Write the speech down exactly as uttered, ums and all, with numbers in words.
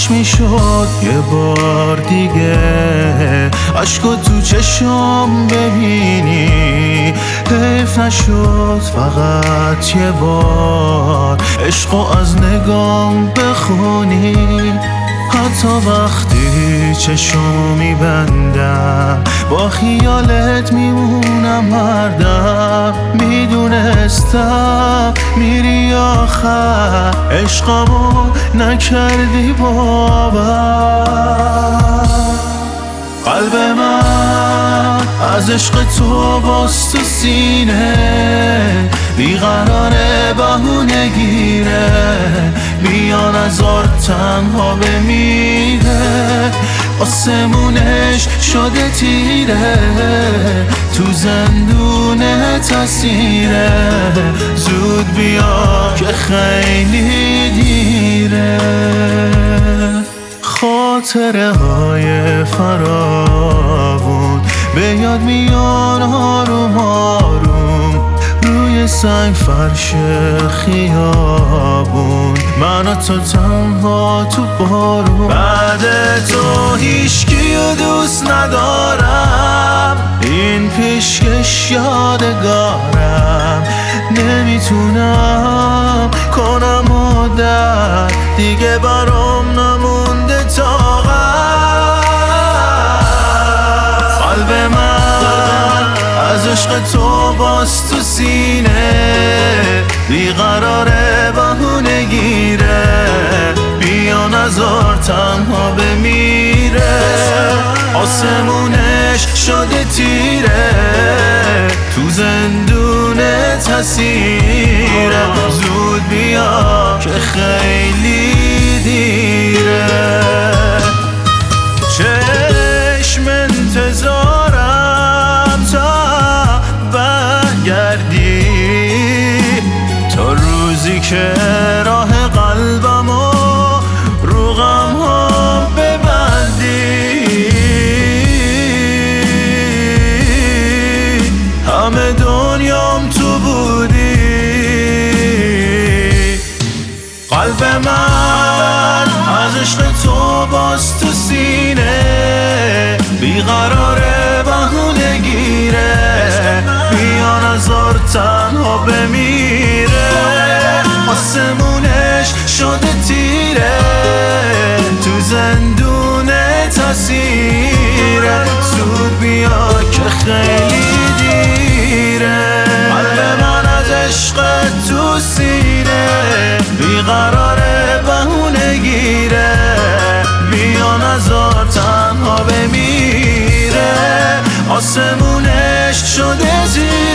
کاش میشد یه بار دیگه عشقو تو چشم ببینی، حیف نشد فقط یه بار عشقو از نگام بخونی. حتی وقتی چشم میبندم با خیالت میمونم هر دم، میدونستم میری آخر عشقمو نکردی باور. قلب من از عشق تو باز تو سینه بیقراره بهونه گیره، بیا نزار تنها بمیره، آسمونش شده تیره، تو زندون تسیره، زود بیا که خیلی دیره. خاطره های فراوون به یاد میان آروم آروم، روی سنگ فرش خیابون من و تو تنها تو بارون. بعد تو هیچکیو دوست ندارم، این پیشکش یادگارم، نمیتونم کنم عادت دیگه برام نمونده طاقت. قلب من از عشق تو باز تو سینه بیقراره بهونه گیره، بیا نزار تنها بمیره، آسمونش شده تیره، تو زندون تسیره، زود بیا که خیلی دیره. چشم انتظارم تا برگردی، تا روزی که راه قلبمو رو غم ها ببندی. همه دنیام تو بودی، قلب من از عشق تو باز تو سینه بیقراره بهونه گیره، بیا نزار تنها بمیره، آسمونش شده تیره، تو زندون تسیره، زود بیا که خیلی دیره. قلب من از عشق تو سینه بیقراره بهونه گیره، بیا نزار تنها بمیره، آسمونش شده تیره.